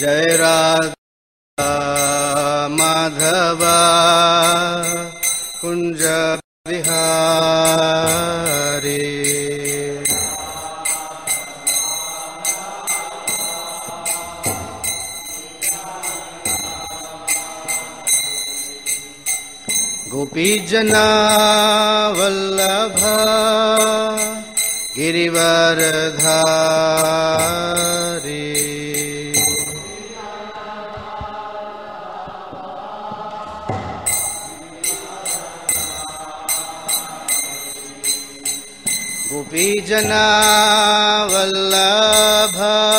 जय राधा माधव कुंज विहारी। गोपी जना वल्लभ गिरिवरधारी। गोपी जना वल्लभ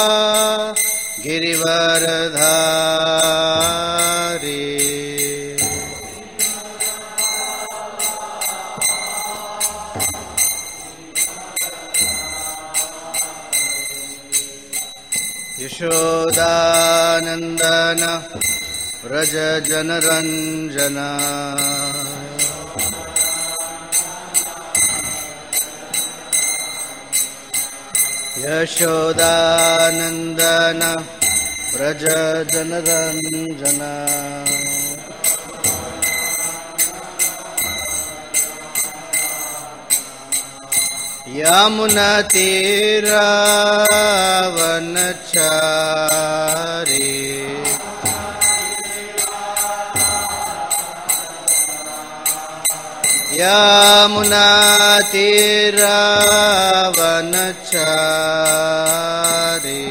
गिरिवरधारी। यशोदानंदन व्रज जनरंजन। यशोदानंदन व्रज जनरंजन। यमुनातीरावनचारी। यमुनातीरावनचारी।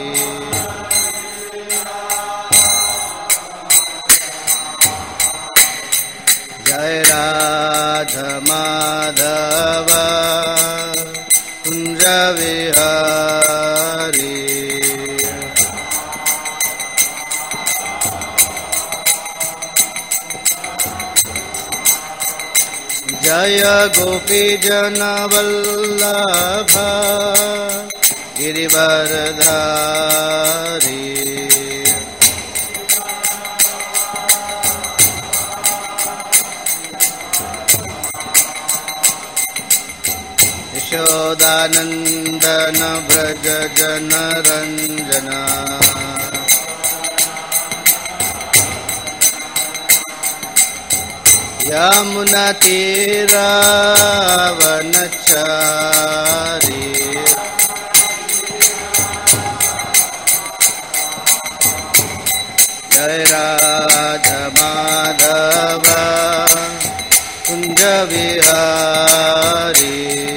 जय राधा माधव कुंज विहारी। जय गोपी जन वल्लभ गिरिवरधारी। यशोदानंदन व्रज जनरंजन। यमुनातीरावनचारी। जय राधा माधव कुंज विहारी।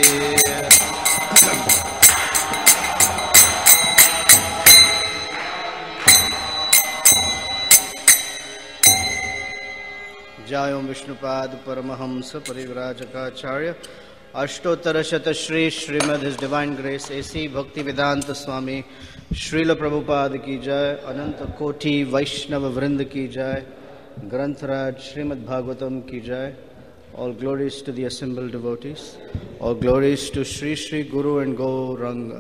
जय विष्णुपाद परमहंस परिव्राजकाचार्य अष्टोत्तर शत Shri Srimad his divine grace A C Bhaktivedanta स्वामी श्रील प्रभुपाद की जय। अनंत कोटि वैष्णव वृंद की जय। ग्रंथराज श्रीमद् भागवतम की जय। All glories to the assembled devotees. All glories to Sri Sri Guru and Gauranga.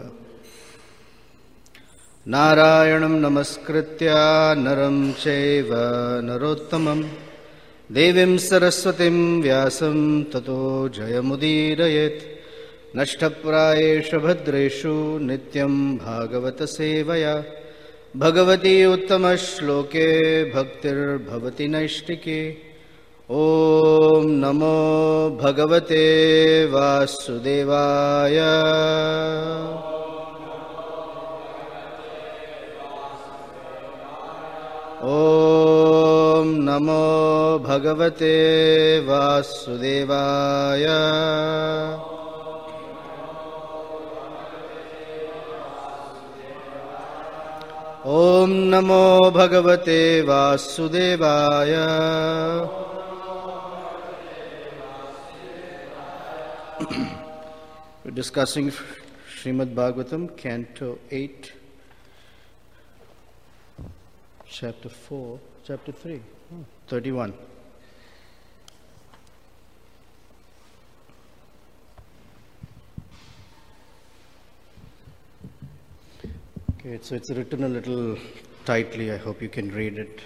Narayanam namaskritya naram chaiva narottamam Devim saraswatim vyasam tato jayamudirayet. Nashtaprayesha bhadreshu nityam bhagavata sevaya. Bhagavati uttama shloke bhaktir bhavati naishtike. Om namo bhagavate vasudevaya. Om namo bhagavate vasudevaya. Om namo bhagavate vasudevaya. We're discussing Srimad Bhagavatam, Canto 8, Chapter 4, Chapter 3, 31. Okay, so it's written a little tightly. I hope you can read it.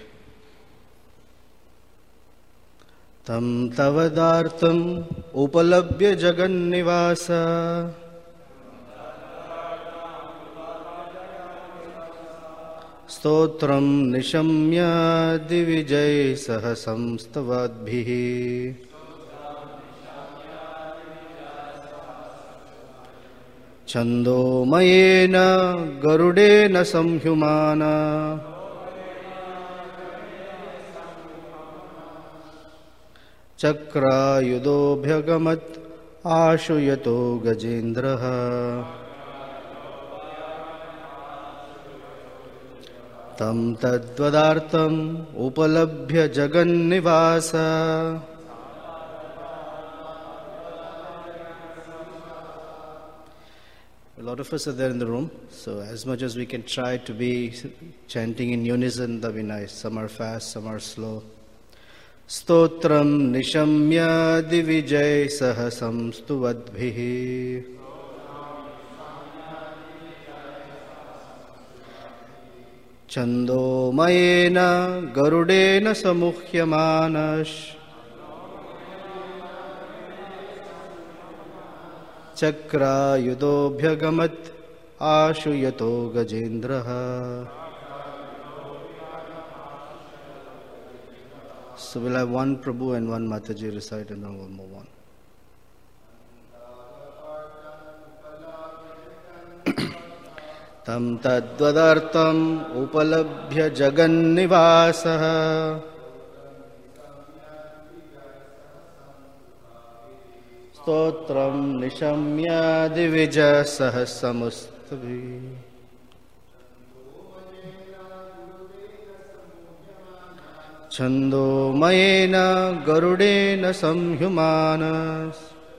Tam tavadartam upalabhya jagannivasa स्तोत्रं निशम्य दिविजय सहसंस्तवद्भिः छन्दोमयेन गरुडेन संह्युमान चक्रायुधोऽभ्यगमत् आशु यतो गजेन्द्रः तं तद्वदार्तम् उपलभ्य जगन्निवास A lot of us are there in the room, so as much as we can try to be chanting in unison, that'd be nice. Some are fast, some are slow. Stotram nishamya divijay sahasam stuvadbhihi Chandomayena garudena samuhyamanash Chakrayudobhyagamat ashu yato gajendraha. So we'll have one Prabhu and one Mataji recite and then we'll move on. Tam tadvadartam upalabhya jagannivasaha Stotram nishamya divija sahasamustavi Chandomayena garudena samhyumanas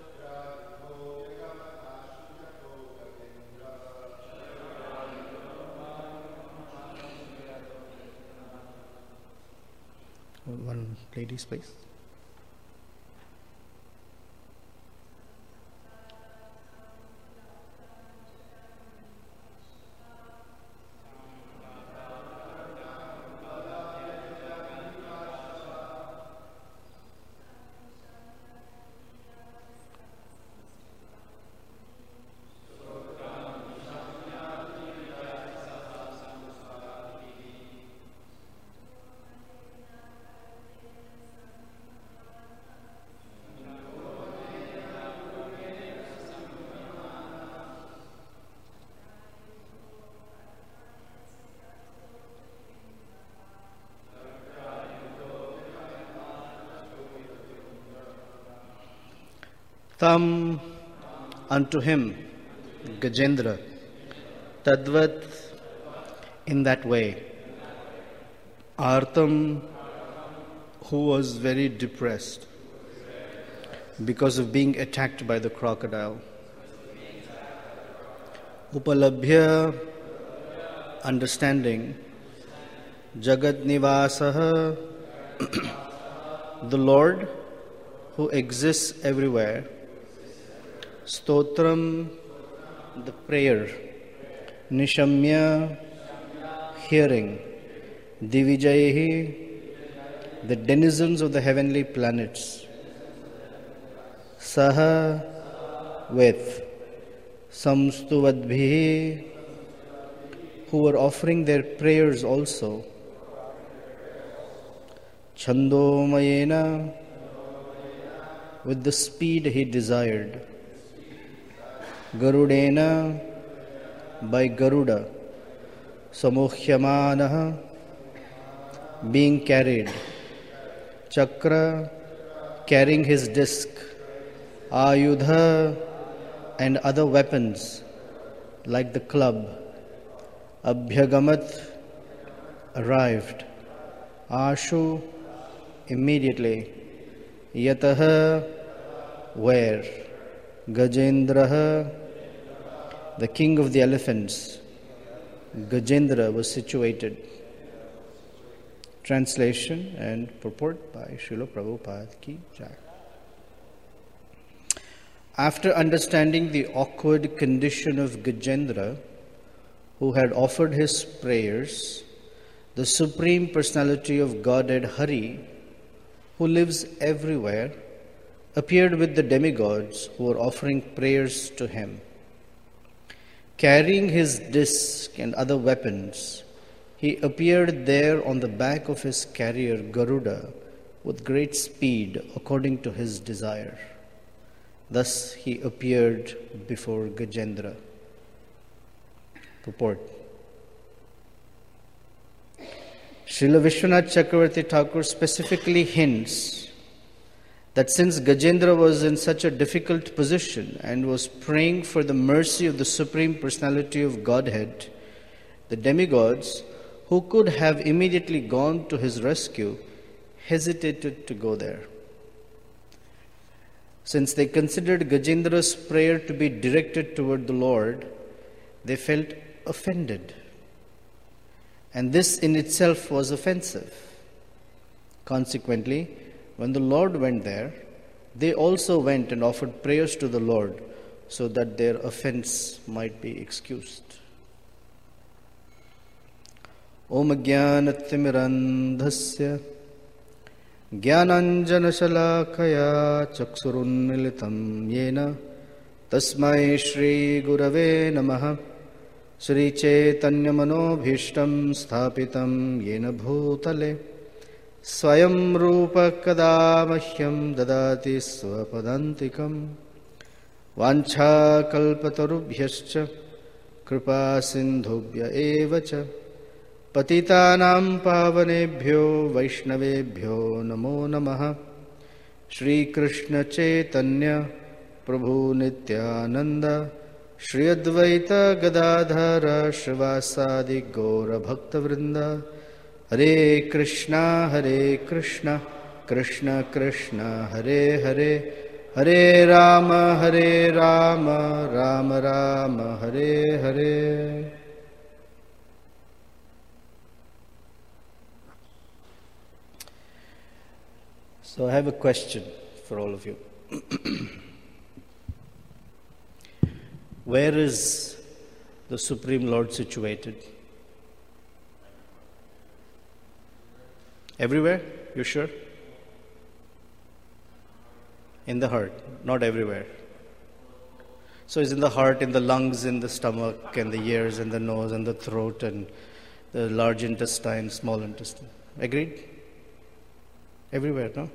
One ladies please. Tam unto him, Gajendra, Tadvat in that way, Artam who was very depressed because of being attacked by the crocodile, Upalabhya understanding, Jagat Nivasaha the Lord who exists everywhere, Stotram, the prayer, Nishamya, hearing, Divijayahi, the denizens of the heavenly planets, Saha, with, Samstuvadbhihi, who were offering their prayers also, Chandomayena, with the speed he desired, Garudena, by Garuda, Samuhyamanaha, being carried, Chakra, carrying his disc, Ayudha, and other weapons, like the club, Abhyagamat, arrived, Ashu, immediately, Yataha, where, Gajendraha, the king of the elephants, Gajendra was situated. Translation and purport by Srila Prabhupada Ki Jai. After understanding the awkward condition of Gajendra, who had offered his prayers, the Supreme Personality of Godhead Hari, who lives everywhere, appeared with the demigods who were offering prayers to him. Carrying his disc and other weapons, he appeared there on the back of his carrier Garuda with great speed according to his desire. Thus he appeared before Gajendra. Purport. Srila Vishwanath Chakravarti Thakur specifically hints that since Gajendra was in such a difficult position and was praying for the mercy of the Supreme Personality of Godhead, the demigods, who could have immediately gone to his rescue, hesitated to go there. Since they considered Gajendra's prayer to be directed toward the Lord, they felt offended. And this in itself was offensive. Consequently, when the Lord went there, they also went and offered prayers to the Lord so that their offense might be excused. Om Jnanatimirandhasya Jnananjanashalakaya Chaksurunmilitam Yena Tasmai Shri Gurave Namaha Shri Chaitanya Manobhishtam Sthapitam Yena Bhutale Swayam Rupa Kadamahyam Dadati Swapadantikam Vancha Kalpatarubhyascha Kripa Sindhubhya Evacha Patitanam Pavanebhyo Vaishnavebhyo Namo Namaha Shri Krishna Chaitanya Prabhu Nityananda Shri Advaita Gadadhara Shivasadi Gaura Bhakta Vrinda Hare Krishna Krishna Krishna Hare Hare Hare Rama Rama Rama Hare Hare. So I have a question for all of you. Where is the Supreme Lord situated? Everywhere? You sure? In the heart, not everywhere. So it's in the heart, in the lungs, in the stomach, and the ears, and the nose, and the throat, and the large intestine, small intestine. Agreed? Everywhere, no?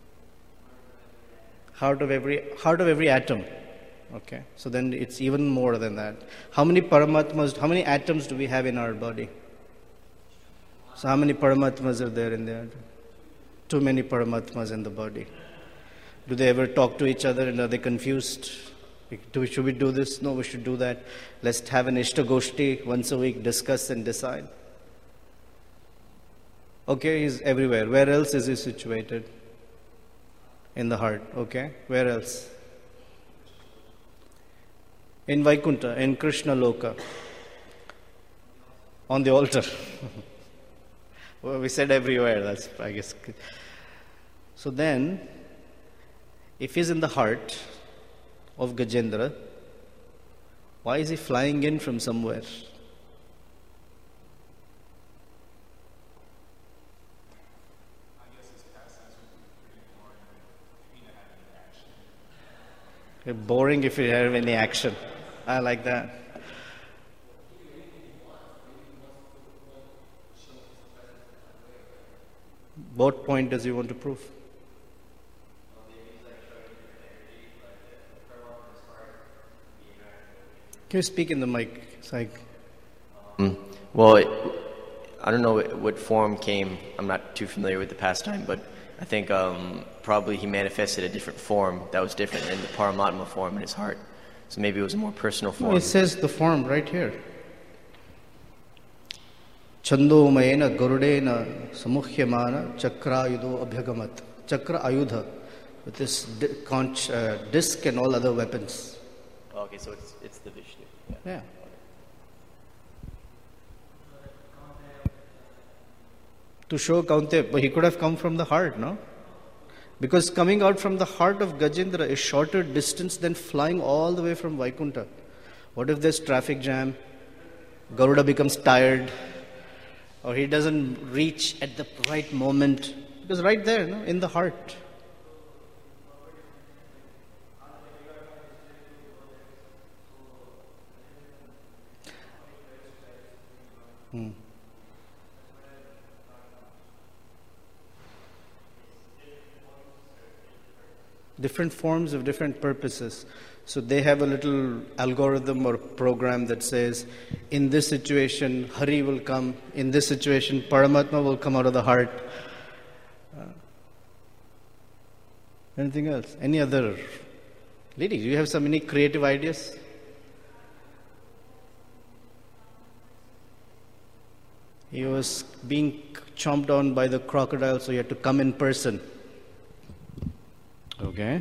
Heart of every atom. Okay, so then it's even more than that. How many paramatmas, how many atoms do we have in our body? So how many paramatmas are there in there? Too many paramatmas in the body. Do they ever talk to each other and are they confused? Should we do this? No, we should do that. Let's have an Ishtagoshti once a week, discuss and decide. Okay, he's everywhere. Where else is he situated? In the heart. Okay, where else? In Vaikuntha, in Krishna Loka, on the altar. Well, we said everywhere, that's, I guess. So then, if he's in the heart of Gajendra, why is he flying in from somewhere? Boring if you have any action. I like that. What point does he want to prove? Can you speak in the mic? It's like... Well, I don't know what form came. I'm not too familiar with the pastime, but I think probably he manifested a different form that was different than the Paramatma form in his heart. So maybe it was a more personal form. No, it says the form right here. Chando mayena garudena samuhyamana chakrayudo abhyagamat. Chakra ayudha, with this disc and all other weapons. Oh, okay, so it's the Vishnu. Yeah. To show Kaunteya, but he could have come from the heart, no? Because coming out from the heart of Gajendra is shorter distance than flying all the way from Vaikuntha. What if there's traffic jam? Garuda becomes tired, or he doesn't reach at the right moment. Because right there, no, in the heart. Different forms of different purposes. So they have a little algorithm or program that says, in this situation, Hari will come. In this situation, Paramatma will come out of the heart. Anything else? Any other? Ladies, do you have any creative ideas? He was being chomped on by the crocodile, so he had to come in person. Okay.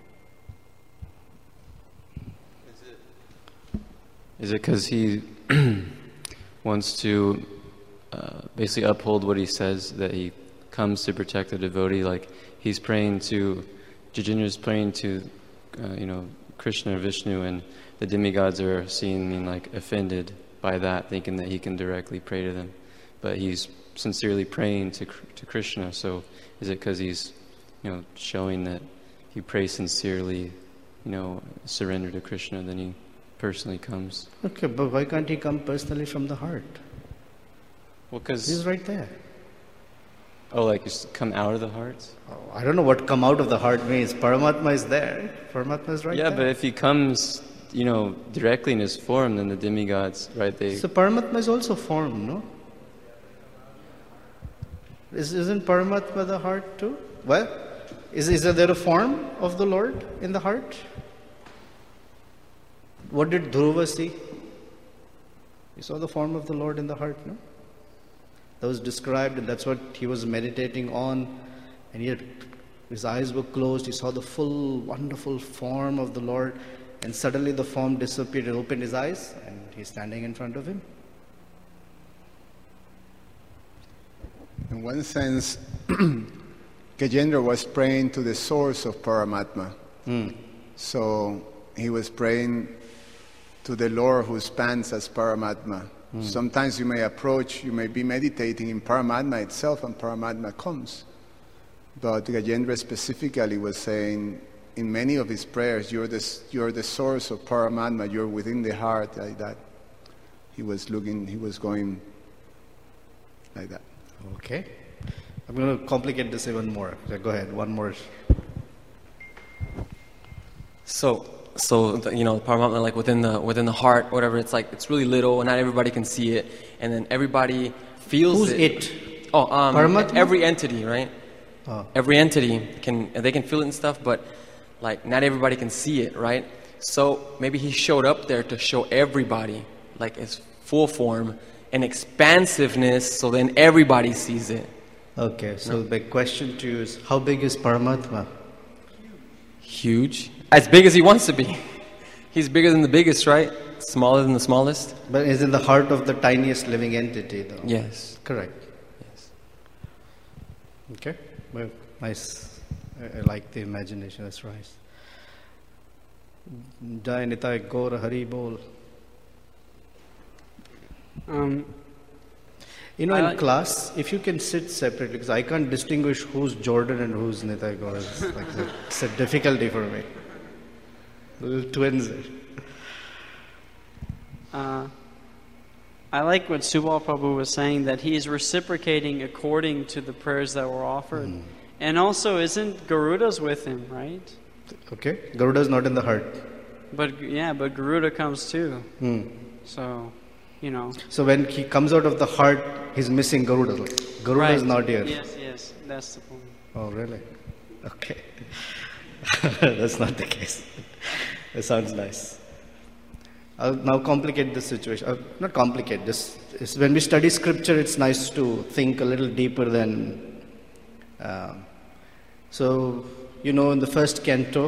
Is it because he wants to basically uphold what he says, that he comes to protect the devotee? Like he's praying to, Gajendra's praying to, Krishna or Vishnu, and the demigods are seeming like offended by that, thinking that he can directly pray to them. But he's sincerely praying to Krishna. So is it because he's, showing that he prays sincerely, surrender to Krishna, then he personally comes? Okay, but why can't he come personally from the heart? Well, because he's right there. Oh, like just come out of the heart? Oh, I don't know what come out of the heart means. Paramatma is there. Paramatma is right there. Yeah, but if he comes, directly in his form, then the demigods, right? So Paramatma is also form, no? Isn't Paramatma the heart too? Well, is there a form of the Lord in the heart? What did Dhruva see? He saw the form of the Lord in the heart, no? That was described, and that's what he was meditating on. And yet his eyes were closed. He saw the full, wonderful form of the Lord. And suddenly the form disappeared. He opened his eyes, and he's standing in front of him. In one sense, Gajendra was praying to the source of Paramatma. So he was praying to the Lord who stands as Paramatma. Sometimes you may be meditating in Paramatma itself, and Paramatma comes. But Gajendra specifically was saying, in many of his prayers, you're the source of Paramatma, you're within the heart, like that. He was going like that. Okay. I'm going to complicate this even more. Go ahead, one more. So Paramatma, like within the heart, whatever, it's like it's really little, and not everybody can see it, and then everybody feels Who's it. it? Oh, Paramatma? every entity, right? Oh. Every entity they can feel it and stuff, but like not everybody can see it, right? So maybe he showed up there to show everybody, like his full form and expansiveness, so then everybody sees it. Okay, so the question to you is, how big is Paramatma? Huge. As big as he wants to be. He's bigger than the biggest, right? Smaller than the smallest. But is in the heart of the tiniest living entity, though. Yes. Correct. Yes. Okay. Well, nice. I like the imagination. That's right. Jai Nitai Gaur Hari Bol. In class, if you can sit separately, because I can't distinguish who's Jordan and who's Nitai Gaur. It's a difficulty for me. Little twins. I like what Subal Prabhu was saying, that he is reciprocating according to the prayers that were offered. And also, isn't Garuda's with him, right? Okay. Garuda's not in the heart. But Garuda comes too. So, So when he comes out of the heart, he's missing Garuda. Garuda is not here. Yes, that's the point. Oh, really? Okay. That's not the case. It sounds nice. I'll now complicate this situation. Not complicate, just when we study scripture, it's nice to think a little deeper than... in the first canto,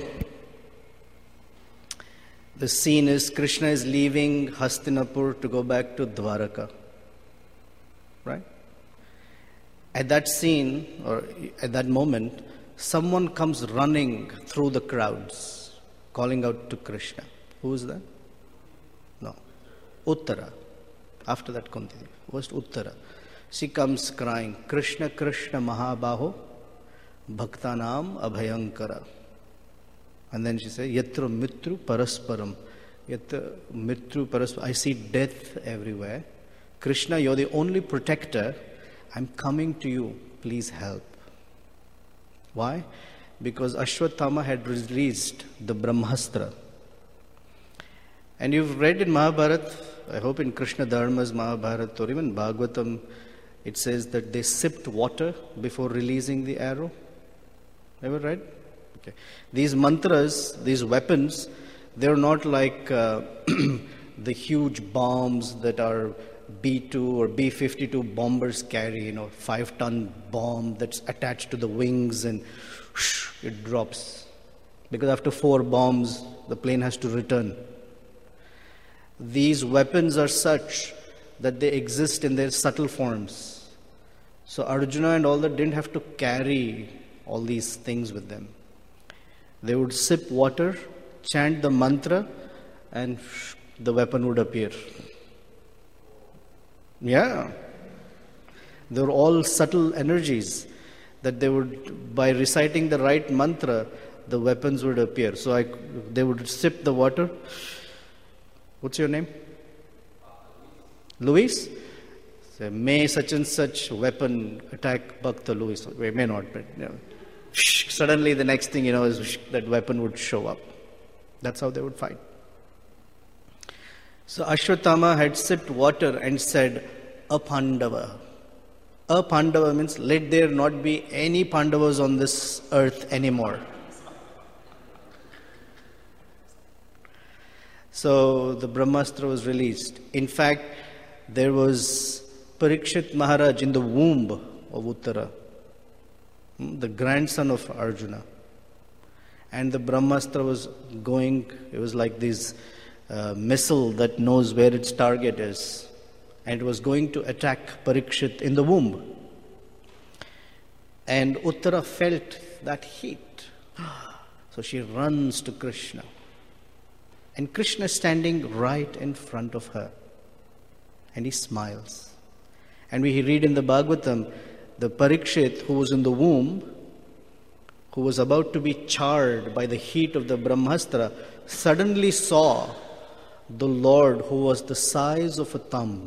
the scene is Krishna is leaving Hastinapur to go back to Dwaraka. Right? At that scene, or at that moment, someone comes running through the crowds, calling out to Krishna. Who is that? No. Uttara. After that, Kunti. First Uttara. She comes crying, Krishna, Krishna, Mahabaho, Bhaktanam Abhayankara. And then she says, Yatra Mitru Parasparam. Yatra Mitru Parasparam. I see death everywhere. Krishna, you're the only protector. I'm coming to you. Please help. Why? because Ashwatthama had released the Brahmastra. And you've read in Mahabharata, I hope in Krishna Dharma's Mahabharata or even Bhagavatam, it says that they sipped water before releasing the arrow. Ever read? Okay. These mantras, these weapons, they're not like the huge bombs that our B-2 or B-52 bombers carry, 5-ton bomb that's attached to the wings and whoosh, it drops. Because after 4 bombs, the plane has to return. These weapons are such that they exist in their subtle forms. So Arjuna and all that didn't have to carry all these things with them. They would sip water, chant the mantra, and the weapon would appear. Yeah. They were all subtle energies that they would, by reciting the right mantra, the weapons would appear. So they would sip the water. What's your name? Luis? So, may such and such weapon attack Bhakta Luis. It may not, but suddenly the next thing is that weapon would show up. That's how they would fight. So Ashwatthama had sipped water and said, Apandava. Apandava means let there not be any Pandavas on this earth anymore. So the Brahmastra was released. In fact, there was Parikshit Maharaj in the womb of Uttara, the grandson of Arjuna. And the Brahmastra was going, it was like this missile that knows where its target is. And it was going to attack Parikshit in the womb. And Uttara felt that heat. So she runs to Krishna. And Krishna is standing right in front of her. And he smiles. And we read in the Bhagavatam, the Parikshit who was in the womb, who was about to be charred by the heat of the Brahmastra, suddenly saw the Lord who was the size of a thumb.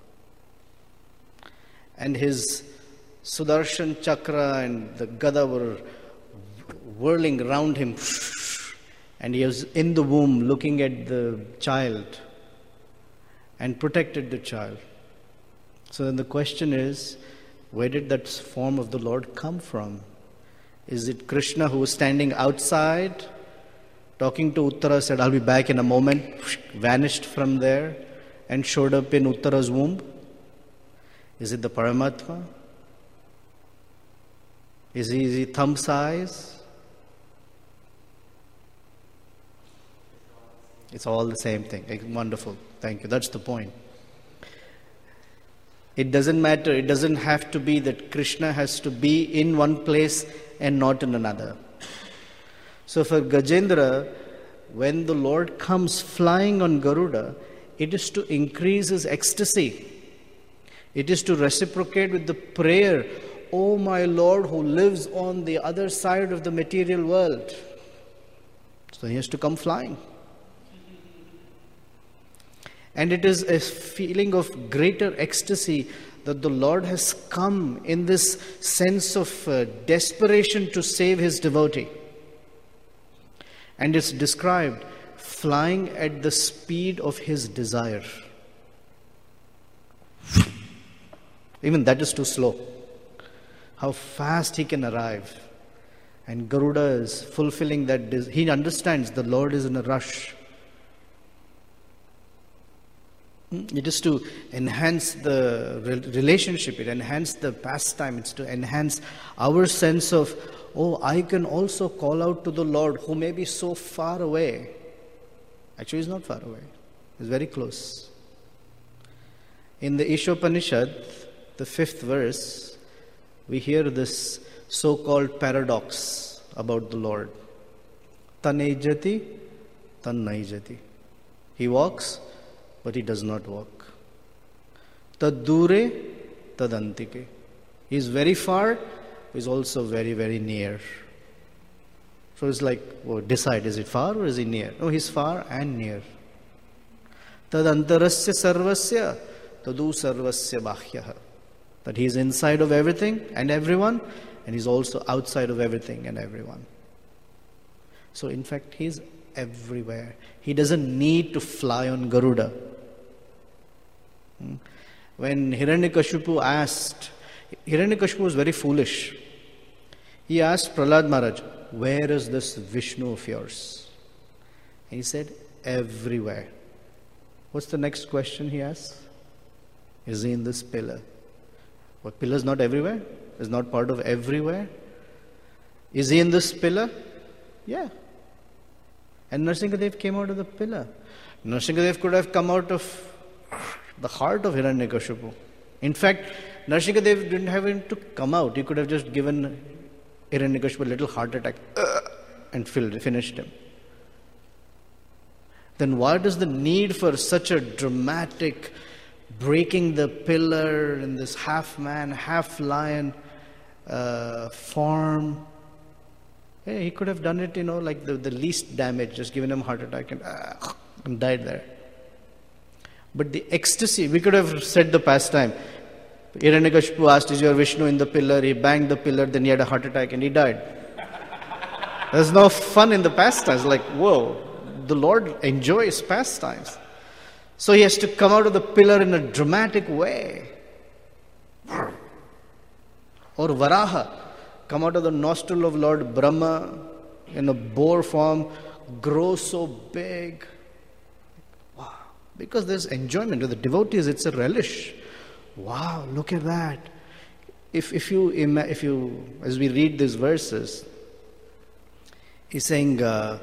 And his Sudarshan Chakra and the Gada were whirling around him. And he was in the womb looking at the child and protected the child. So then the question is, where did that form of the Lord come from? Is it Krishna who was standing outside, talking to Uttara, said, I'll be back in a moment, vanished from there and showed up in Uttara's womb? Is it the Paramatma? Is he thumb size? It's all the same thing. Wonderful. Thank you. That's the point. It doesn't matter. It doesn't have to be that Krishna has to be in one place and not in another. So for Gajendra, when the Lord comes flying on Garuda, it is to increase his ecstasy. It is to reciprocate with the prayer, O my Lord who lives on the other side of the material world. So he has to come flying. And it is a feeling of greater ecstasy that the Lord has come in this sense of desperation to save his devotee. And it's described flying at the speed of his desire. Even that is too slow. How fast he can arrive. And Garuda is fulfilling that. He understands the Lord is in a rush. It is to enhance the relationship, it enhance the pastime, it's to enhance our sense of, oh, I can also call out to the Lord who may be so far away. Actually, he's not far away. He's very close. In the Ishopanishad, the 5th verse, we hear this so-called paradox about the Lord. Tanejati, tannaijati. He walks, but he does not walk. Tad dure, tad antike. He is very far, he is also very, very near. So it's like, decide, is it far or is he near? No, he's far and near. Tad antarasya sarvasya, tadu sarvasya bahyaha. That he is inside of everything and everyone, and he's also outside of everything and everyone. So in fact, he's everywhere. He doesn't need to fly on Garuda. When Hiranyakashipu asked, Hiranyakashipu was very foolish. He asked Prahlad Maharaj, where is this Vishnu of yours? And he said, everywhere. What's the next question he asked? Is he in this pillar? What, pillar is not everywhere? Is not part of everywhere? Is he in this pillar? Yeah. And Nrsimhadev came out of the pillar. Nrsimhadev could have come out of the heart of Hiranyakashipu. In fact, Nrsimhadev didn't have him to come out. He could have just given Hiranyakashipu a little heart attack and finished him. Then what is the need for such a dramatic breaking the pillar in this half man, half lion form? Yeah, he could have done it, like the least damage, just given him a heart attack and died there. But the ecstasy, we could have said the pastime. Hiranyakashipu asked, is your Vishnu in the pillar? He banged the pillar, then he had a heart attack and he died. There's no fun in the pastimes. Like, whoa, the Lord enjoys pastimes. So he has to come out of the pillar in a dramatic way. Or Varaha, come out of the nostril of Lord Brahma in a boar form, grow so big. Wow. Because there's enjoyment. With the devotees, it's a relish. Wow, look at that. If you, as we read these verses, he's saying, now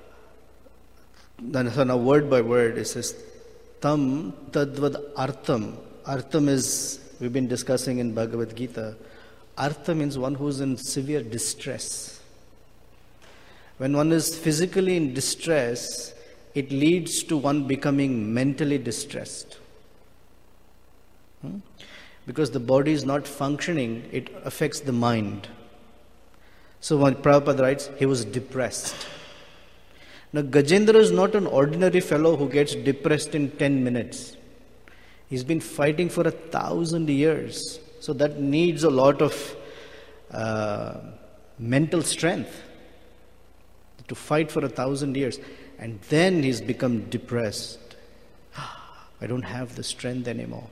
word by word, it says, Tam tadvad artham. Artham is, we've been discussing in Bhagavad Gita. Artha means one who is in severe distress. When one is physically in distress, it leads to one becoming mentally distressed. Because the body is not functioning, it affects the mind. So when Prabhupada writes, he was depressed. Now Gajendra is not an ordinary fellow who gets depressed in 10 minutes. He's been fighting for 1,000 years. So that needs a lot of mental strength to fight for 1,000 years. And then he's become depressed. I don't have the strength anymore.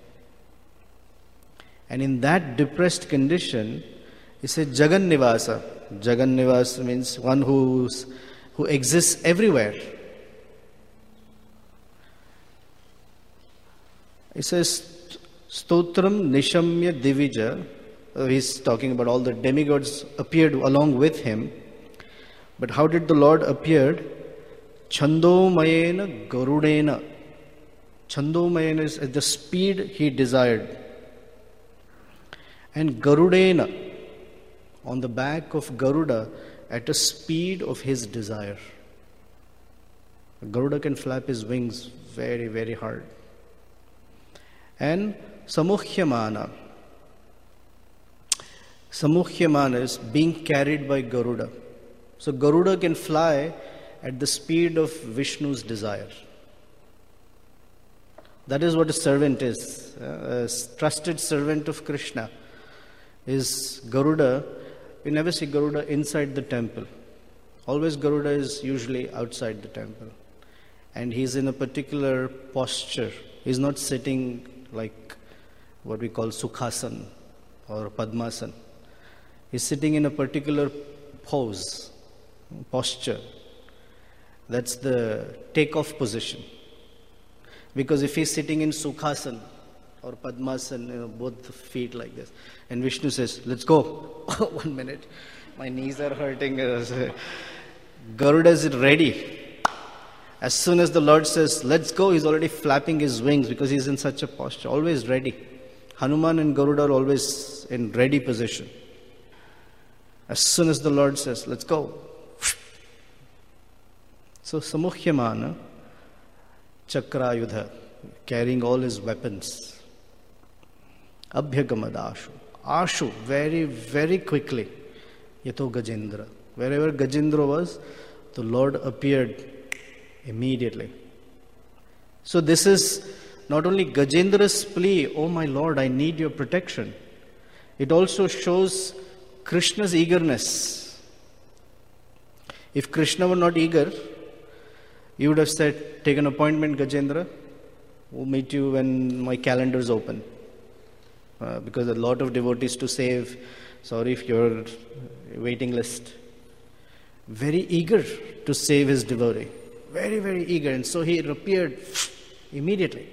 And in that depressed condition, he said Jagan Nivasa. Jagan Nivasa means one who exists everywhere. He says Stotram Nishamya Divija. He's talking about all the demigods appeared along with him. But how did the Lord appear? Chandomayena Garudena. Chandomayena is at the speed he desired. And Garudena, on the back of Garuda, at a speed of his desire. Garuda can flap his wings very, very hard. And Samuhyamana. Samuhyamana is being carried by Garuda. So Garuda can fly at the speed of Vishnu's desire. That is what a servant is. A trusted servant of Krishna is Garuda. We never see Garuda inside the temple. Always Garuda is usually outside the temple. And he's in a particular posture. He's not sitting like what we call Sukhasana or Padmasana. He's sitting in a particular posture. That's the takeoff position. Because if he's sitting in Sukhasana or Padmasana, both the feet like this, and Vishnu says, let's go. 1 minute. My knees are hurting. Garuda is ready. As soon as the Lord says, let's go, he's already flapping his wings because he's in such a posture. Always ready. Hanuman and Garuda are always in ready position. As soon as the Lord says, let's go. So Samuhyamana, Chakrayudha, carrying all his weapons. Abhyagamad Ashu. Ashu, very, very quickly. Yato Gajendra. Wherever Gajendra was, the Lord appeared immediately. So this is not only Gajendra's plea, oh my Lord, I need your protection. It also shows Krishna's eagerness. If Krishna were not eager, he would have said, take an appointment, Gajendra. We'll meet you when my calendar is open. Because a lot of devotees to save. Sorry if you're waiting list. Very eager to save his devotee. Very, very eager. And so he appeared immediately.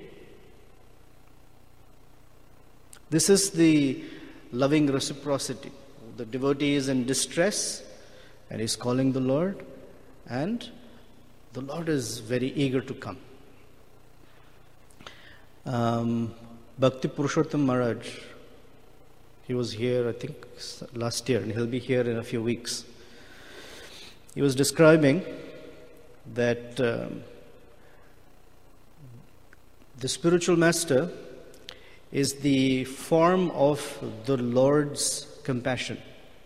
This is the loving reciprocity. The devotee is in distress and is calling the Lord, and the Lord is very eager to come. Bhakti Purushottam Maharaj, he was here, I think, last year, and he'll be here in a few weeks. He was describing that the spiritual master is the form of the Lord's compassion.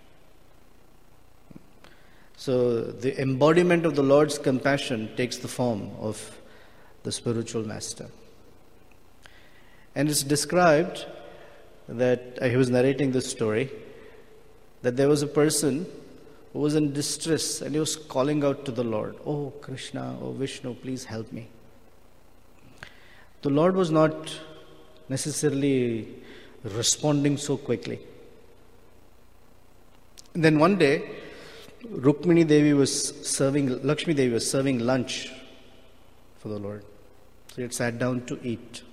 So the embodiment of the Lord's compassion takes the form of the spiritual master. And it's described that, he was narrating this story, that there was a person who was in distress and he was calling out to the Lord, "Oh Krishna, oh Vishnu, please help me." The Lord was not necessarily responding so quickly. And then one day, Lakshmi Devi was serving lunch for the Lord. So he had sat down to eat.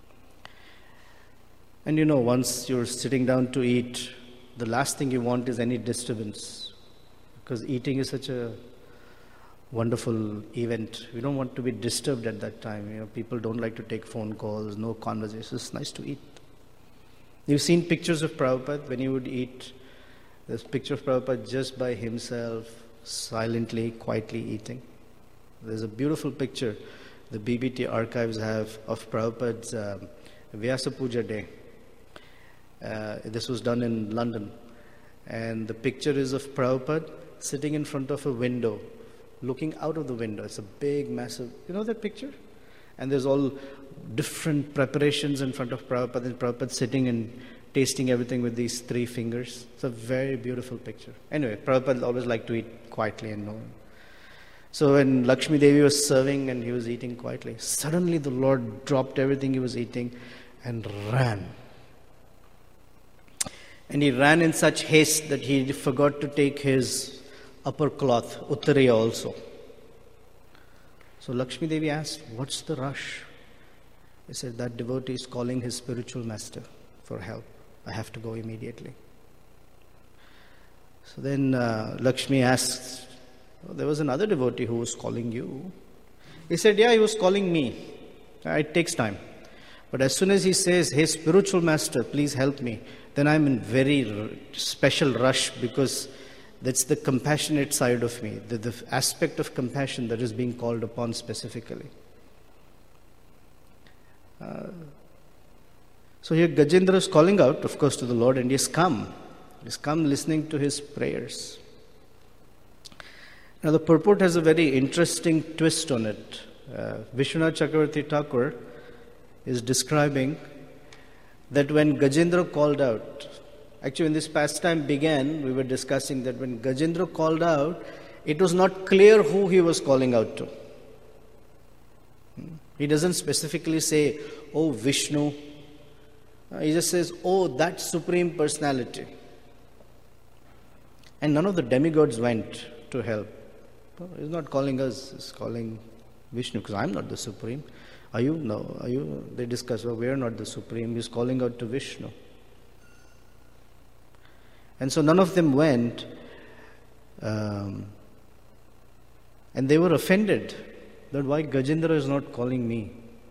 And once you're sitting down to eat, the last thing you want is any disturbance. Because eating is such a wonderful event. We don't want to be disturbed at that time. People don't like to take phone calls, no conversations. It's nice to eat. You've seen pictures of Prabhupada when he would eat. There's a picture of Prabhupada just by himself, silently, quietly eating. There's a beautiful picture the BBT archives have of Prabhupada's Vyasa Puja day. This was done in London. And the picture is of Prabhupada sitting in front of a window, looking out of the window. It's a big, massive, that picture? And there's all different preparations in front of Prabhupada, and Prabhupada sitting and tasting everything with these 3 fingers. It's a very beautiful picture. Anyway, Prabhupada always liked to eat quietly and no one. So when Lakshmi Devi was serving and he was eating quietly, suddenly the Lord dropped everything he was eating and ran. And he ran in such haste that he forgot to take his upper cloth, Uttariya also. So Lakshmi Devi asked, "What's the rush?" He said, "That devotee is calling his spiritual master for help. I have to go immediately." So then Lakshmi asked, "There was another devotee who was calling you." He said, "Yeah, he was calling me. It takes time. But as soon as he says, 'Hey, spiritual master, please help me,' then I'm in very special rush, because that's the compassionate side of me, the aspect of compassion that is being called upon specifically." So here Gajendra is calling out, of course, to the Lord, and he's come. He's come listening to his prayers. Now the purport has a very interesting twist on it. Vishwanath Chakravarti Thakur is describing that when Gajendra called out, actually when this pastime began, we were discussing that when Gajendra called out, it was not clear who he was calling out to. He doesn't specifically say, "Oh Vishnu." He just says, "Oh, that Supreme Personality." And none of the demigods went to help. He's not calling us, he's calling Vishnu, because I'm not the Supreme. Are you? No. Are you? They discuss, "Well, we're not the Supreme." He's calling out to Vishnu. And so none of them went, and they were offended that why Gajendra is not calling me.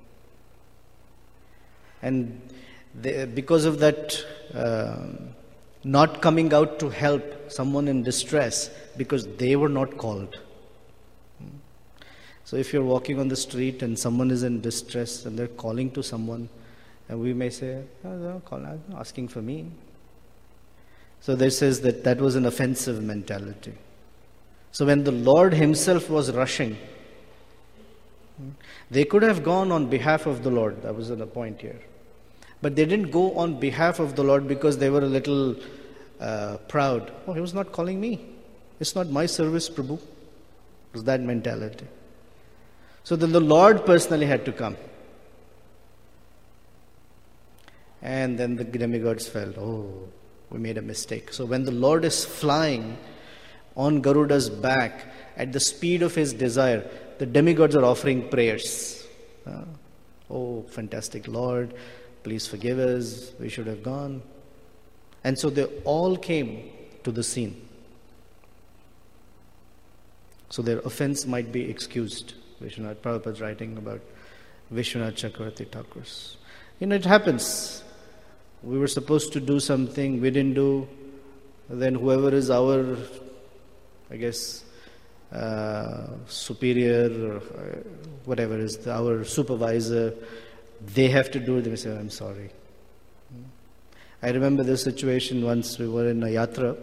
And because of that not coming out to help someone in distress, because they were not called. So if you're walking on the street and someone is in distress and they're calling to someone, and we may say, "Oh, they're not asking for me." So there says that was an offensive mentality. So when the Lord himself was rushing, they could have gone on behalf of the Lord. That was the point here. But they didn't go on behalf of the Lord because they were a little proud. "Oh, he was not calling me. It's not my service, Prabhu. was that mentality. So then the Lord personally had to come. And then the demigods felt, oh, we made a mistake. So when the Lord is flying on Garuda's back at the speed of his desire, the demigods are offering prayers. Oh, fantastic Lord, please forgive us, we should have gone. And so they all came to the scene. So their offense might be excused. Vishwanath Prabhupada is writing about Vishwanath Chakravarti Thakur's. It happens. We were supposed to do something, we didn't do. Then whoever is our, I guess, superior or whatever is our supervisor, they have to do it. They say, I'm sorry. I remember this situation once. We were in a yatra,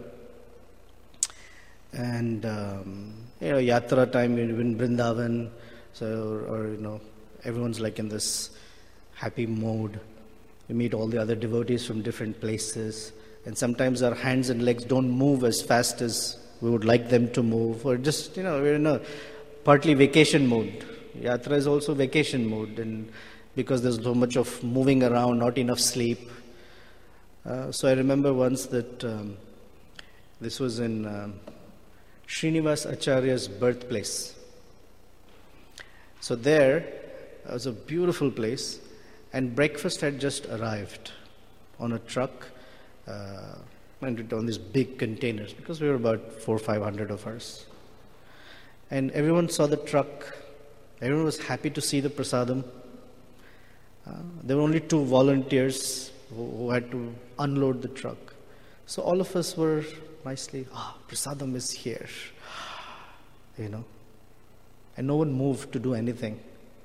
and yatra time in Vrindavan, so everyone's like in this happy mode. We meet all the other devotees from different places, and sometimes our hands and legs don't move as fast as we would like them to move, or just, we're in a partly vacation mode. Yatra is also vacation mode, and because there's so much of moving around, not enough sleep. So I remember once that this was in Srinivas Acharya's birthplace. So there was a beautiful place, and breakfast had just arrived on a truck, and on these big containers, because we were about 400 or 500 of us. And everyone saw the truck. Everyone was happy to see the prasadam. There were only 2 volunteers who had to unload the truck. So all of us were nicely, prasadam is here, And no one moved to do anything.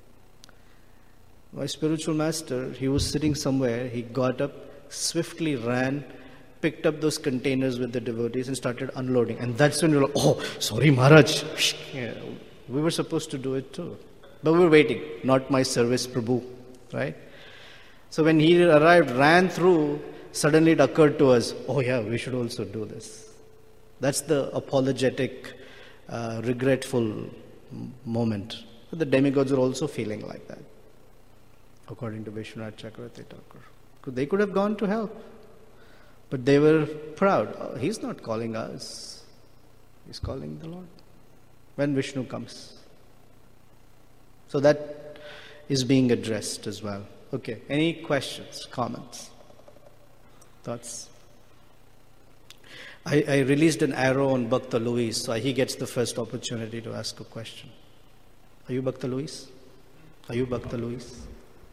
My spiritual master, he was sitting somewhere. He got up, swiftly ran, picked up those containers with the devotees and started unloading. And that's when we were like, oh, sorry Maharaj. We were supposed to do it too. But we were waiting. Not my service, Prabhu. Right? So when he arrived, ran through, suddenly it occurred to us, oh yeah, we should also do this. That's the apologetic, regretful moment. But the demigods are also feeling like that, according to Vishwanath Chakravarti Thakur. They could have gone to help, but they were proud. Oh, he's not calling us. He's calling the Lord when Vishnu comes. So that is being addressed as well. Okay, any questions, comments, thoughts? I released an arrow on Bhakta Luis, so he gets the first opportunity to ask a question. Are you Bhakta Luis? Are you Bhakta Luis?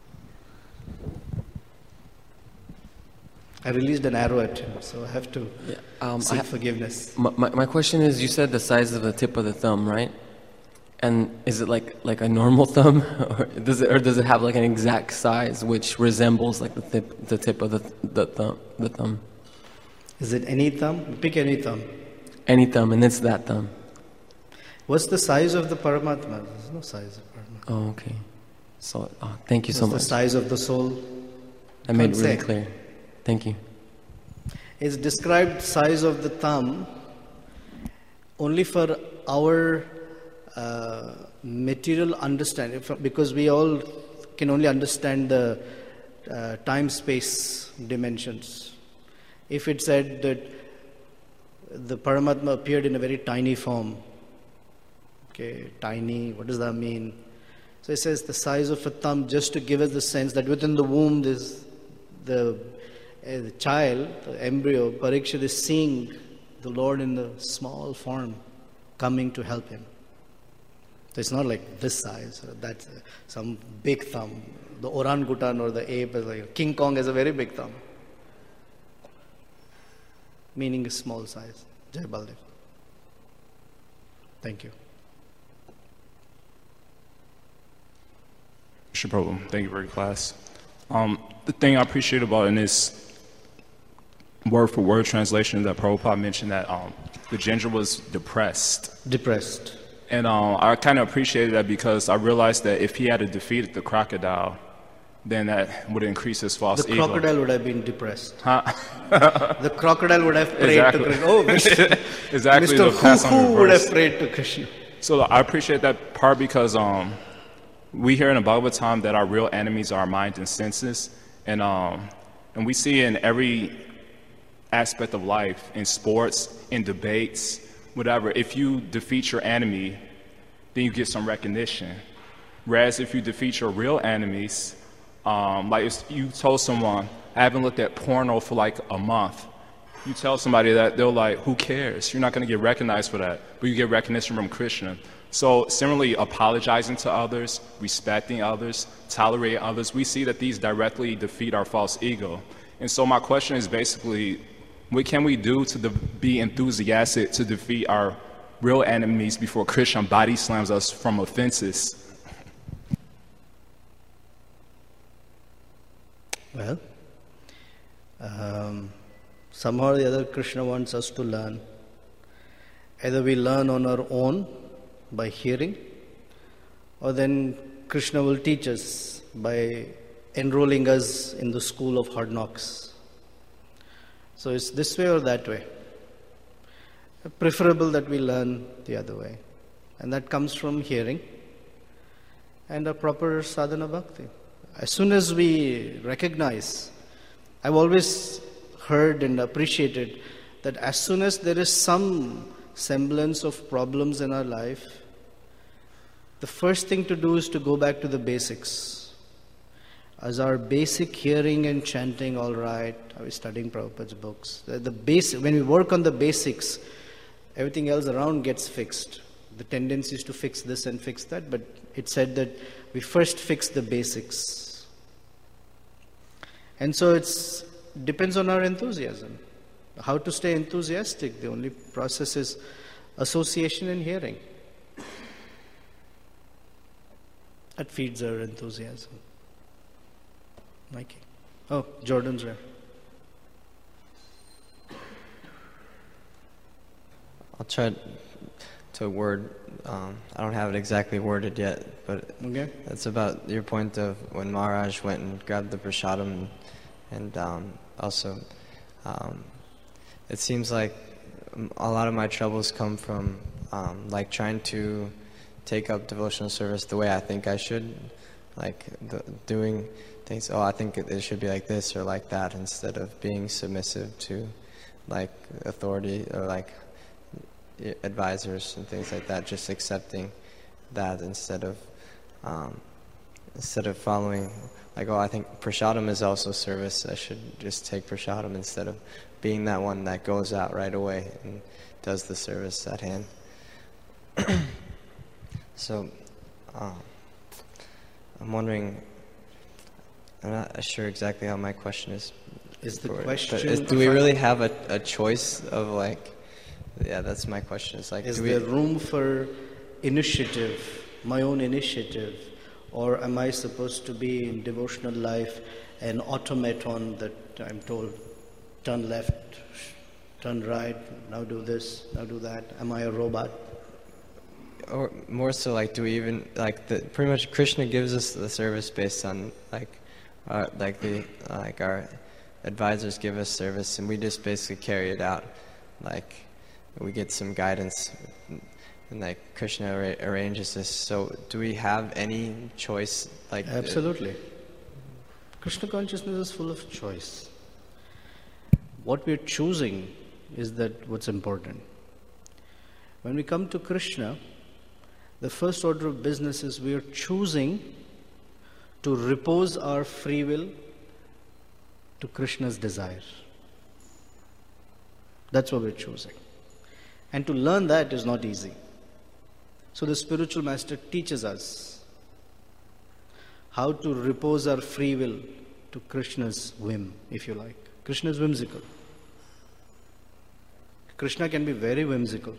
I released an arrow at him, so I have to seek forgiveness. My question is, you said the size of the tip of the thumb, right? And is it like a normal thumb, or does it have like an exact size which resembles like the tip of the thumb? Is it any thumb? Pick any thumb. Any thumb, and it's that thumb. What's the size of the Paramatma? There's no size of Paramatma. Oh, okay. So, thank you so much. What's the size of the soul? I made it really clear. Thank you. It's described size of the thumb only for our material understanding, because we all can only understand the time-space dimensions. If it said that the Paramatma appeared in a very tiny form, okay, tiny, what does that mean? So it says the size of a thumb, just to give us the sense that within the womb the child, the embryo, Parikshit is seeing the Lord in the small form coming to help him. So it's not like this size, that's some big thumb. The orangutan or the ape is like, King Kong has a very big thumb. Meaning a small size. Jai Baldev. Thank you. Mr. Prabhu, thank you for your class. The thing I appreciate about in this word-for-word translation that Prabhupada mentioned that Gajendra was depressed. Depressed. And I kind of appreciated that because I realized that if he had defeated the crocodile, then that would increase his false ego. The crocodile would have been depressed. Huh? The crocodile would have prayed to Krishna. Oh, exactly. Mr. Who would have prayed to Krishna. So I appreciate that part because we hear in the Bhagavatam that our real enemies are our mind and senses, and we see in every aspect of life, in sports, in debates, whatever. If you defeat your enemy, then you get some recognition. Whereas if you defeat your real enemies, like if you told someone, I haven't looked at porno for like a month. You tell somebody that, they're like, who cares? You're not going to get recognized for that, but you get recognition from Krishna. So similarly, apologizing to others, respecting others, tolerating others, we see that these directly defeat our false ego. And so my question is basically, what can we do to be enthusiastic to defeat our real enemies before Krishna body slams us from offenses? Well, somehow or the other Krishna wants us to learn. Either we learn on our own by hearing, or then Krishna will teach us by enrolling us in the school of hard knocks. So it's this way or that way. Preferable that we learn the other way. And that comes from hearing and a proper sadhana bhakti. As soon as we recognize, I've always heard and appreciated that as soon as there is some semblance of problems in our life, the first thing to do is to go back to the basics. As our basic hearing and chanting, all right, are we studying Prabhupada's books? When we work on the basics, everything else around gets fixed. The tendency is to fix this and fix that, but it said that we first fix the basics. And so it depends on our enthusiasm. How to stay enthusiastic? The only process is association and hearing. That feeds our enthusiasm. Mikey. Oh, Jordan's there. I'll try to word. I don't have it exactly worded yet, but Okay. it's about your point of when Maharaj went and grabbed the prasadam, and also it seems like a lot of my troubles come from like trying to take up devotional service the way I think I should, like doing things, I think it should be like this or like that, instead of being submissive to like authority or like advisors and things like that, just accepting that instead of following like, I think prasadam is also service, I should just take prasadam instead of being that one that goes out right away and does the service at hand. So I'm wondering, I'm not sure exactly how my question is. Is the for it, question... but do we really have a choice of like, yeah, that's my question. It's like, is there room for initiative, my own initiative, or am I supposed to be in devotional life an automaton that I'm told, turn left, turn right, now do this, now do that? Am I a robot? Or more so, like, do we even pretty much Krishna gives us the service based on our advisors give us service, and we just basically carry it out. Like, we get some guidance, and like Krishna arranges this. So, do we have any choice? Like, absolutely. Krishna consciousness is full of choice. What we're choosing is that what's important. When we come to Krishna, the first order of business is we are choosing to repose our free will to Krishna's desire. That's what we're choosing. And to learn that is not easy. So the spiritual master teaches us how to repose our free will to Krishna's whim, if you like. Krishna is whimsical. Krishna can be very whimsical.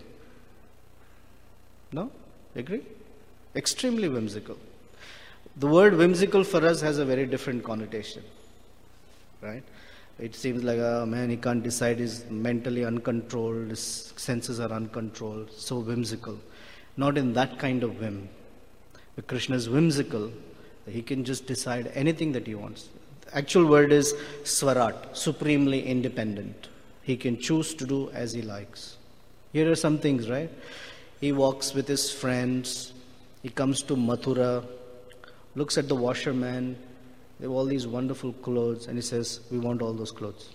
No? Agree? Extremely whimsical. The word whimsical for us has a very different connotation. Right? It seems like, oh man, he can't decide, he's mentally uncontrolled, his senses are uncontrolled, so whimsical. Not in that kind of whim. But Krishna is whimsical, he can just decide anything that he wants. The actual word is swarat, supremely independent. He can choose to do as he likes. Here are some things, right? He walks with his friends. He comes to Mathura, looks at the washerman. They have all these wonderful clothes, and he says, we want all those clothes.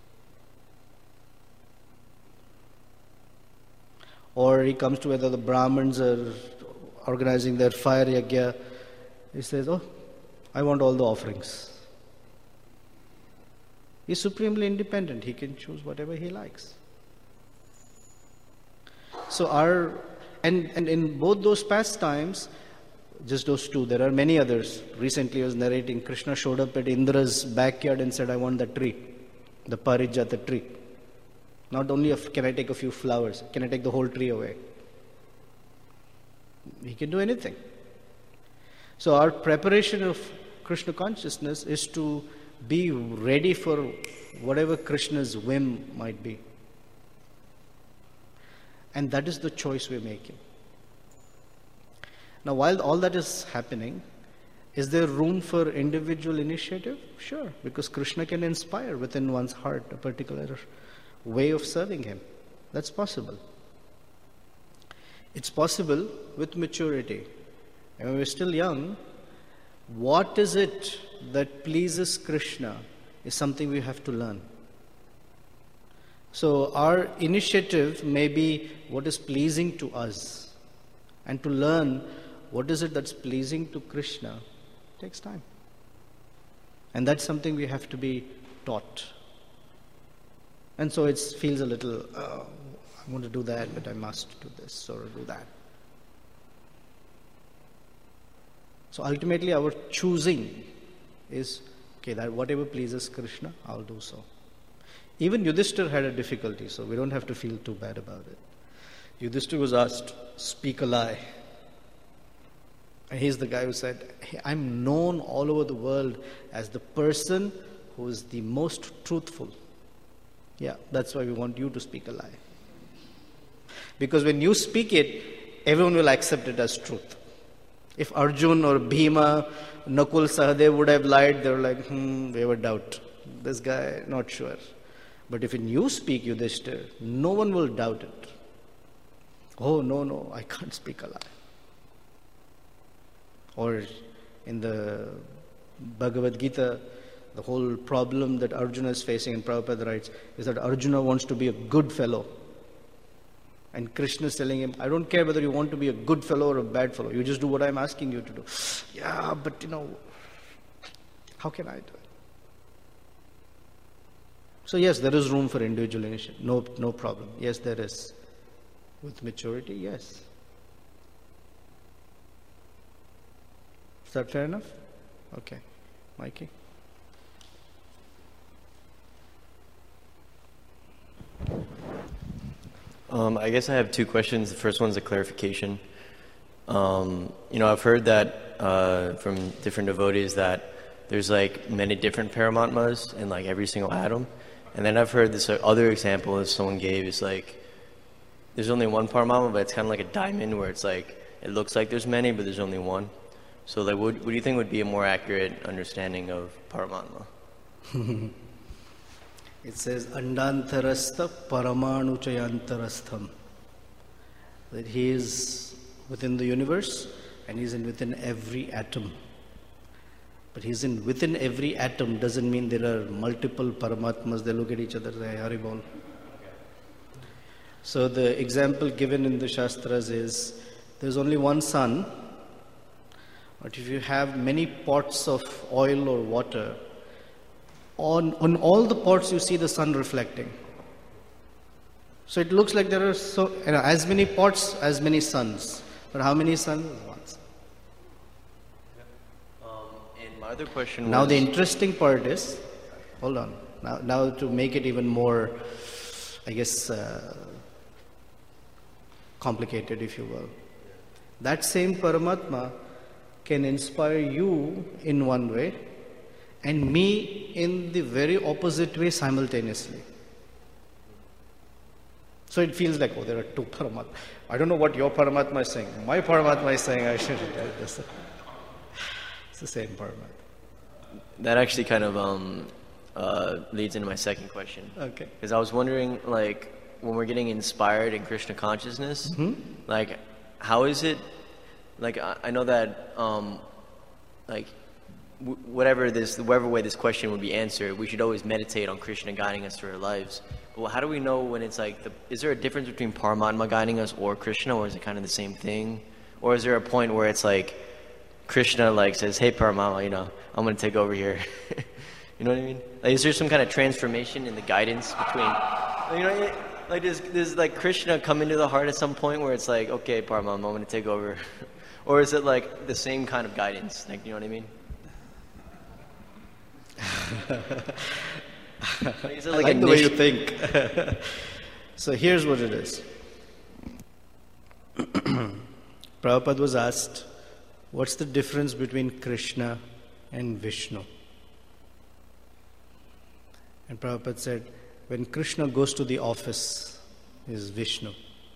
Or he comes to whether the Brahmins are organizing their fire yagya. He says, oh, I want all the offerings. He's supremely independent. He can choose whatever he likes. So and in both those pastimes, just those two, there are many others. Recently I was narrating, Krishna showed up at Indra's backyard and said, I want the tree, the Parijata tree. Not only can I take a few flowers, can I take the whole tree away? He can do anything. So our preparation of Krishna consciousness is to be ready for whatever Krishna's whim might be. And that is the choice we're making. Now, while all that is happening, is there room for individual initiative? Sure, because Krishna can inspire within one's heart a particular way of serving him. That's possible. It's possible with maturity. And when we're still young, what is it that pleases Krishna is something we have to learn. So our initiative may be what is pleasing to us. And to learn what is it that's pleasing to Krishna takes time. And that's something we have to be taught. And so it feels a little, I want to do that, but I must do this or do that. So ultimately our choosing is, okay, that whatever pleases Krishna, I'll do so. Even Yudhishthira had a difficulty, so we don't have to feel too bad about it. Yudhishthira was asked, speak a lie. And he's the guy who said, hey, I'm known all over the world as the person who is the most truthful. Yeah, that's why we want you to speak a lie. Because when you speak it, everyone will accept it as truth. If Arjun or Bhima, Nakul, Sahadev would have lied, they were like, we have a doubt. This guy, not sure. But if when you speak Yudhishthira, no one will doubt it. Oh, no, I can't speak a lie. Or in the Bhagavad Gita, the whole problem that Arjuna is facing, and Prabhupada writes, is that Arjuna wants to be a good fellow. And Krishna is telling him, I don't care whether you want to be a good fellow or a bad fellow. You just do what I'm asking you to do. Yeah, but how can I do it? So yes, there is room for individual initiative. No problem. Yes, there is. With maturity, yes. Is that fair enough? Okay. Mikey? I guess I have two questions. The first one's a clarification. I've heard that from different devotees that there's like many different Paramatmas in like every single atom. And then I've heard this other example that someone gave is like there's only one Paramatma, but it's kind of like a diamond where it's like it looks like there's many, but there's only one. So like, what do you think would be a more accurate understanding of Paramatma? It says, Andantarastha Paramanu Chayantarastham. That he is within the universe and he is within every atom. But he's within every atom doesn't mean there are multiple Paramatmas. They look at each other and say, Haribol. So the example given in the Shastras is, there's only one sun, but if you have many pots of oil or water, on all the pots you see the sun reflecting. So it looks like there are as many pots, as many suns. But how many suns? One sun. And my other question was... Now the interesting part is, hold on, now to make it even more, I guess, complicated, if you will. That same Paramatma can inspire you in one way and me in the very opposite way simultaneously. So it feels like, there are two Paramatmas. I don't know what your Paramatma is saying. My Paramatma is saying I should do this. It's the same Paramatma. That actually kind of leads into my second question. Okay. Because I was wondering, like, when we're getting inspired in Krishna consciousness, like how is it? Like I know that like whatever way this question would be answered, we should always meditate on Krishna guiding us through our lives. But how do we know when it's like is there a difference between Paramatma guiding us or Krishna, or is it kind of the same thing? Or is there a point where it's like Krishna like says, "Hey Paramatma, I'm going to take over here." You know what I mean? Like, is there some kind of transformation in the guidance between, like does like Krishna come into the heart at some point where it's like, okay, Paramatma, I'm going to take over, or is it like the same kind of guidance? Like, you know what I mean? Like, is it like I like the way you think. So here's what it is. Prabhupada was asked, what's the difference between Krishna and Vishnu? And Prabhupada said, when Krishna goes to the office, is Vishnu.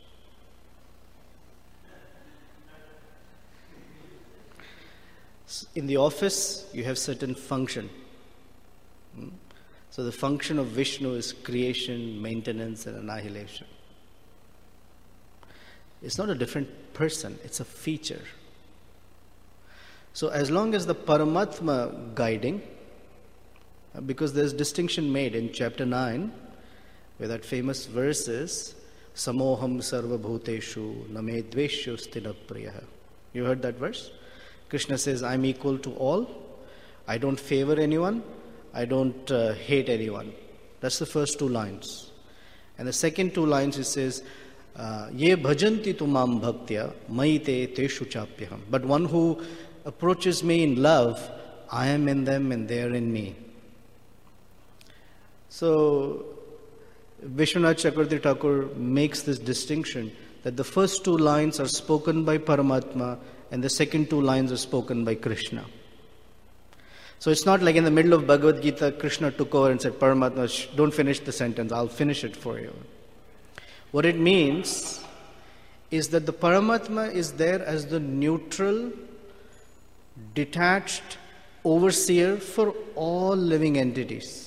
In the office, you have certain function. So the function of Vishnu is creation, maintenance, and annihilation. It's not a different person, it's a feature. So as long as the Paramatma guiding, because there's distinction made in chapter 9, where that famous verse is, Samoham sarva bhuteshu name dveshu sthina priyaha. You heard that verse? Krishna says, I'm equal to all. I don't favor anyone. I don't hate anyone. That's the first two lines. And the second two lines, it says, Ye bhajanti tumam bhaktya maite teshu chapyaham. But one who approaches me in love, I am in them and they are in me. So, Vishwanath Chakravarti Thakur makes this distinction that the first two lines are spoken by Paramatma and the second two lines are spoken by Krishna. So it's not like in the middle of Bhagavad Gita, Krishna took over and said, Paramatma, don't finish the sentence, I'll finish it for you. What it means is that the Paramatma is there as the neutral, detached overseer for all living entities.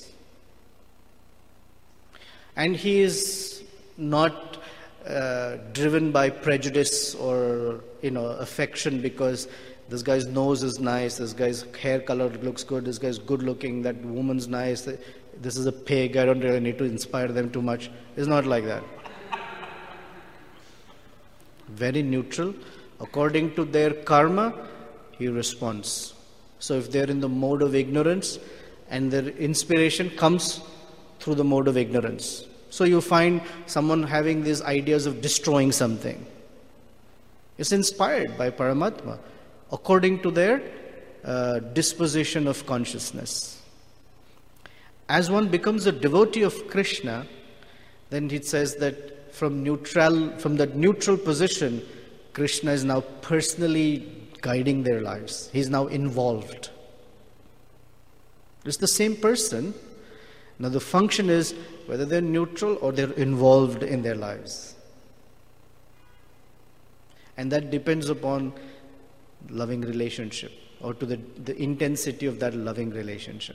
And he is not driven by prejudice or affection because this guy's nose is nice, this guy's hair color looks good, this guy's good looking, that woman's nice, this is a pig, I don't really need to inspire them too much. It's not like that. Very neutral. According to their karma, he responds. So if they're in the mode of ignorance and their inspiration comes through the mode of ignorance. So you find someone having these ideas of destroying something. It's inspired by Paramatma according to their disposition of consciousness. As one becomes a devotee of Krishna, then it says that from that neutral position, Krishna is now personally guiding their lives. He's now involved. It's the same person. Now the function is whether they're neutral or they're involved in their lives. And that depends upon loving relationship or to the intensity of that loving relationship.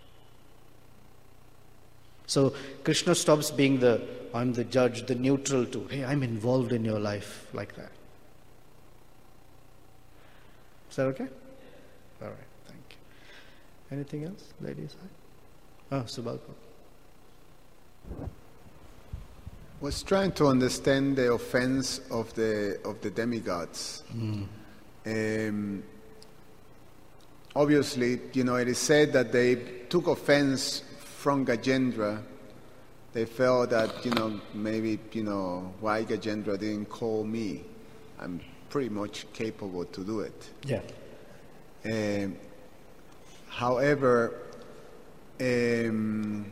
So Krishna stops being I'm the judge, the neutral to, hey, I'm involved in your life, like that. Is that okay? All right, thank you. Anything else, ladies? Subalpa. Was trying to understand the offense of the demigods. Obviously, it is said that they took offense from Gajendra. They felt that, maybe, why Gajendra didn't call me? I'm pretty much capable to do it. Yeah. However, in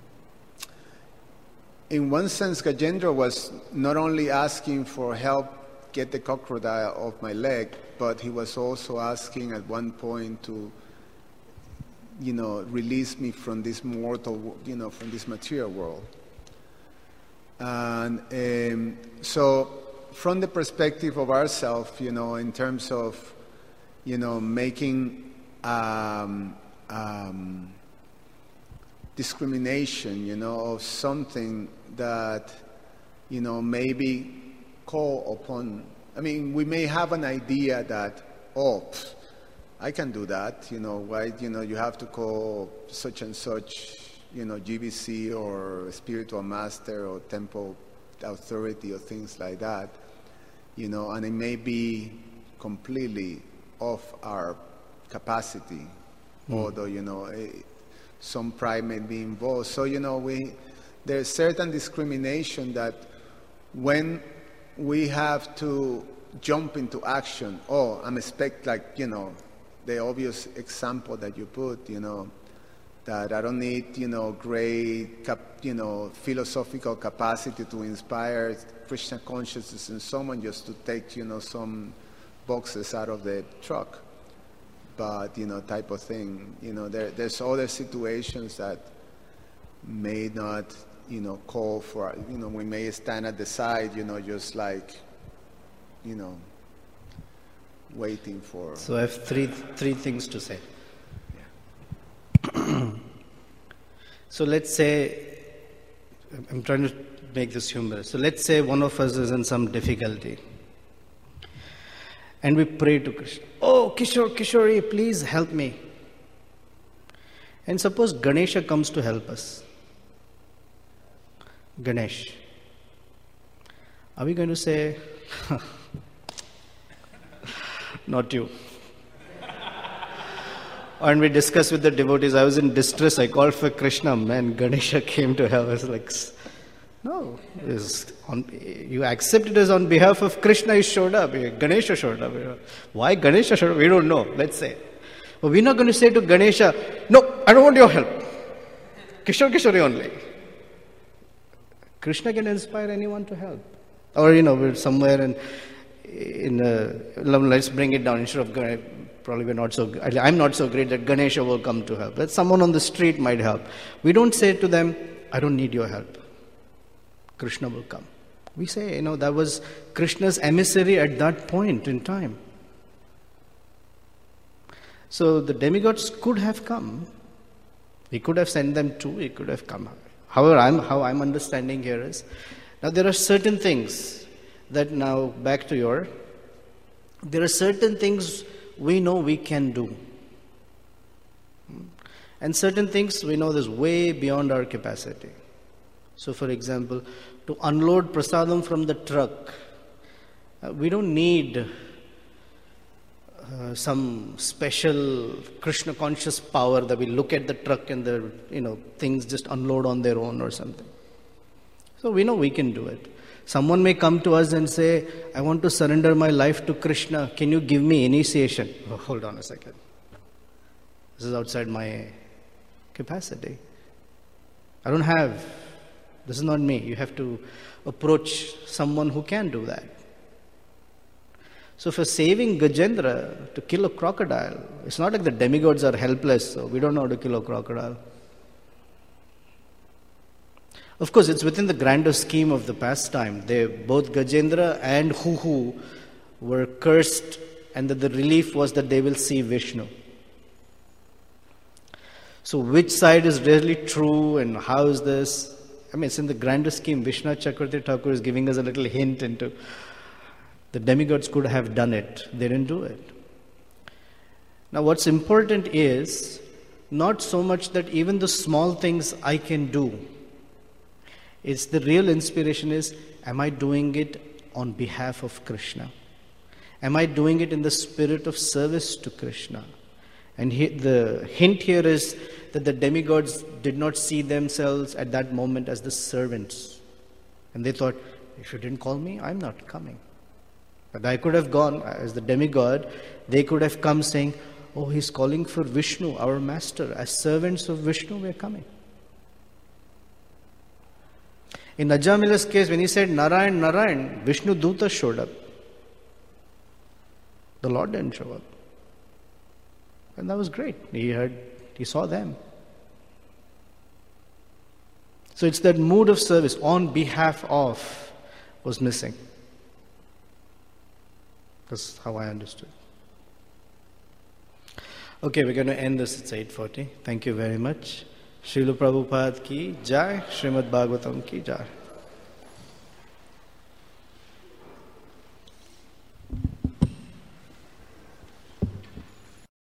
one sense, Gajendra was not only asking for help get the crocodile off my leg, but he was also asking at one point to, release me from this mortal, from this material world. And so from the perspective of ourselves, in terms of, making discrimination, of something that maybe call upon, we may have an idea that, I can do that, why, you have to call such and such, GBC or spiritual master or temple authority or things like that, and it may be completely off our capacity, although, some pride may be involved. So, there's certain discrimination that when we have to jump into action, I'm the obvious example that you put, that I don't need, great, philosophical capacity to inspire Krishna consciousness in someone just to take, some boxes out of the truck. But, type of thing, there's other situations that may not, call for, we may stand at the side, just like, waiting for. So I have three things to say. So let's say, I'm trying to make this humorous. So let's say one of us is in some difficulty. And we pray to Krishna. Oh, Kishori, please help me. And suppose Ganesha comes to help us. Ganesh. Are we going to say, not you? And we discussed with the devotees, I was in distress, I called for Krishna, man, Ganesha came to help us. Like, no, you accept it as on behalf of Krishna, he showed up, Ganesha showed up. Why Ganesha showed up? We don't know, let's say. But we're not going to say to Ganesha, no, I don't want your help. Kishori only. Krishna can inspire anyone to help. Or, we're somewhere let's bring it down. Instead of I'm not so great that Ganesha will come to help. But someone on the street might help. We don't say to them, I don't need your help. Krishna will come. We say, that was Krishna's emissary at that point in time. So the demigods could have come. He could have sent them too. He could have come. However, how I'm understanding here is, now there are certain things that now, back to there are certain things we know we can do. And certain things we know is way beyond our capacity. So for example, to unload prasadam from the truck, we don't need some special Krishna conscious power that we look at the truck and the things just unload on their own or something. So we know we can do it. Someone may come to us and say, I want to surrender my life to Krishna. Can you give me initiation? Oh, hold on a second. This is outside my capacity. I don't have. This is not me. You have to approach someone who can do that. So for saving Gajendra to kill a crocodile, it's not like the demigods are helpless, so we don't know how to kill a crocodile. Of course, it's within the grander scheme of the pastime. Both Gajendra and Huhu were cursed, and that the relief was that they will see Vishnu. So which side is really true and how is this? It's in the grander scheme. Vishwanath Chakravarti Thakur is giving us a little hint into the demigods could have done it. They didn't do it. Now what's important is not so much that even the small things I can do. It's the real inspiration is, am I doing it on behalf of Krishna? Am I doing it in the spirit of service to Krishna? And the hint here is that the demigods did not see themselves at that moment as the servants. And they thought, if you didn't call me, I'm not coming. But I could have gone as the demigod. They could have come saying, oh, he's calling for Vishnu, our master. As servants of Vishnu, we're coming. In Ajamila's case, when he said Narayan, Narayan, Vishnu Duta showed up. The Lord didn't show up. And that was great. He saw them. So it's that mood of service on behalf of was missing. That's how I understood. Okay, we're going to end this. It's 8:40. Thank you very much. Srila Prabhupada ki jai, Srimad Bhagavatam ki jai.